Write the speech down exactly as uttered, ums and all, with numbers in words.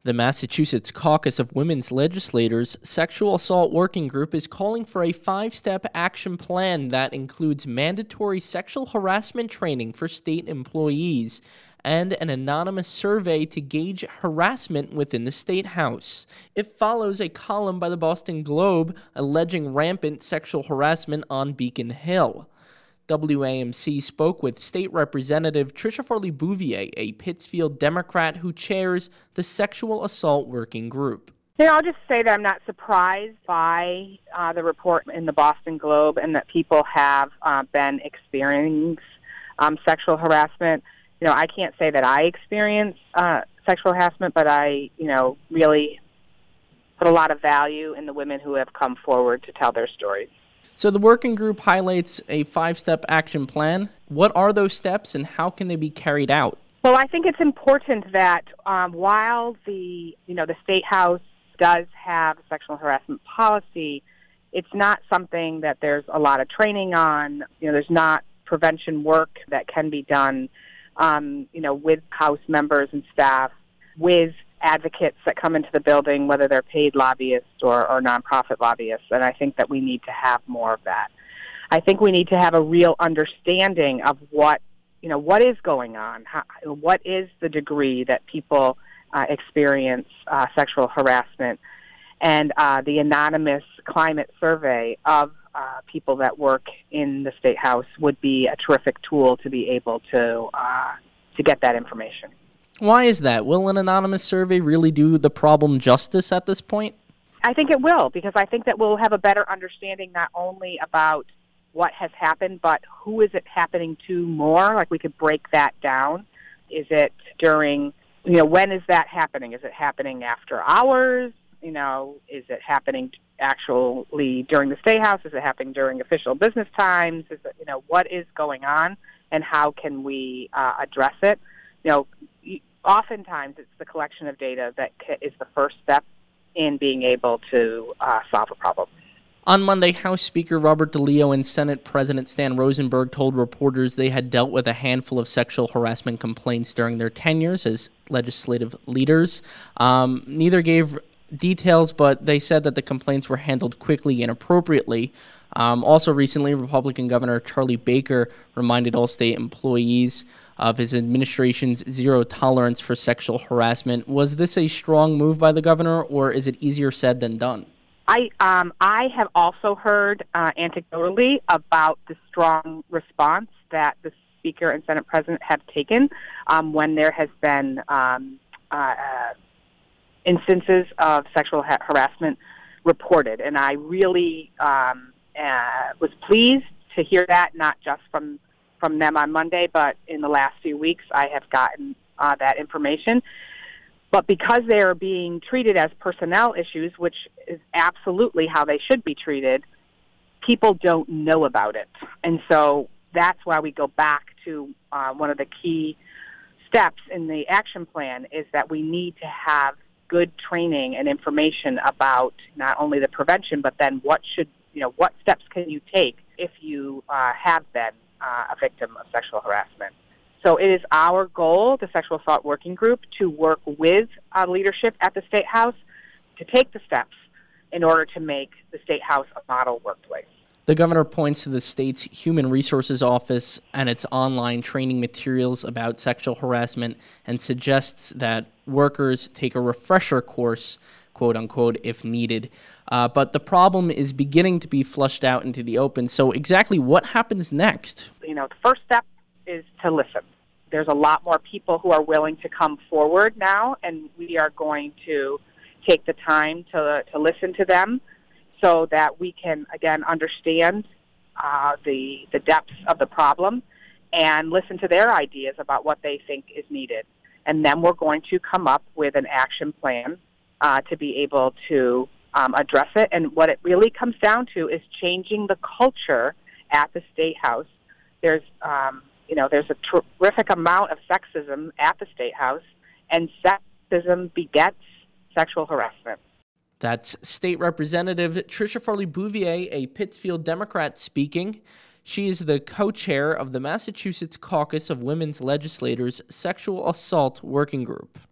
The Massachusetts Caucus of Women's Legislators Sexual Assault Working Group is calling for a five-step action plan that includes mandatory sexual harassment training for state employees and an anonymous survey to gauge harassment within the State House. It follows a column by the Boston Globe alleging rampant sexual harassment on Beacon Hill. W A M C spoke with State Representative Tricia Farley-Bouvier, a Pittsfield Democrat who chairs the Sexual Assault Working Group. You know, I'll just say that I'm not surprised by uh, the report in the Boston Globe and that people have uh, been experiencing um, sexual harassment. You know, I can't say that I experience uh, sexual harassment, but I, you know, really put a lot of value in the women who have come forward to tell their stories. So the working group highlights a five-step action plan. What are those steps and how can they be carried out? Well, I think it's important that um, while the, you know, the State House does have a sexual harassment policy, it's not something that there's a lot of training on. You know, there's not prevention work that can be done, um, you know, with House members and staff, with advocates that come into the building, whether they're paid lobbyists or, or nonprofit lobbyists, and I think that we need to have more of that. I think we need to have a real understanding of what, you know, what is going on, how, what is the degree that people uh, experience uh, sexual harassment, and uh, the anonymous climate survey of uh, people that work in the State House would be a terrific tool to be able to uh, to get that information. Why is that? Will an anonymous survey really do the problem justice at this point? I think it will, because I think that we'll have a better understanding not only about what has happened, but who is it happening to more? Like, we could break that down. Is it during, you know, when is that happening? Is it happening after hours? You know, is it happening actually during the State House? Is it happening during official business times? Is it, you know, what is going on and how can we uh, address it? You know, oftentimes it's the collection of data that is the first step in being able to uh, solve a problem. On Monday, House Speaker Robert DeLeo and Senate President Stan Rosenberg told reporters they had dealt with a handful of sexual harassment complaints during their tenures as legislative leaders. Um, neither gave details, but they said that the complaints were handled quickly and appropriately. Um, also recently, Republican Governor Charlie Baker reminded all state employees of his administration's zero tolerance for sexual harassment. Was this a strong move by the governor, or is it easier said than done? I um, I have also heard uh, anecdotally about the strong response that the Speaker and Senate President have taken um, when there has been um, uh, instances of sexual ha- harassment reported. And I really um, uh, was pleased to hear that, not just from from them on Monday, but in the last few weeks I have gotten uh, that information. But because they are being treated as personnel issues, which is absolutely how they should be treated, people don't know about it. And so that's why we go back to uh, one of the key steps in the action plan is that we need to have good training and information about not only the prevention, but then what should, you know, what steps can you take if you uh, have been Uh, a victim of sexual harassment. So it is our goal, the Sexual Assault Working Group, to work with uh, leadership at the State House to take the steps in order to make the State House a model workplace. The governor points to the state's Human Resources Office and its online training materials about sexual harassment and suggests that workers take a refresher course, quote unquote, if needed. Uh, but the problem is beginning to be flushed out into the open. So exactly what happens next? You know, the first step is to listen. There's a lot more people who are willing to come forward now, and we are going to take the time to to listen to them so that we can, again, understand uh, the, the depths of the problem and listen to their ideas about what they think is needed. And then we're going to come up with an action plan uh, to be able to Um, address it. And what it really comes down to is changing the culture at the State House. There's, um, you know, there's a terrific amount of sexism at the State House, and sexism begets sexual harassment. That's State Representative Tricia Farley-Bouvier, a Pittsfield Democrat, speaking. She is the co-chair of the Massachusetts Caucus of Women's Legislators Sexual Assault Working Group.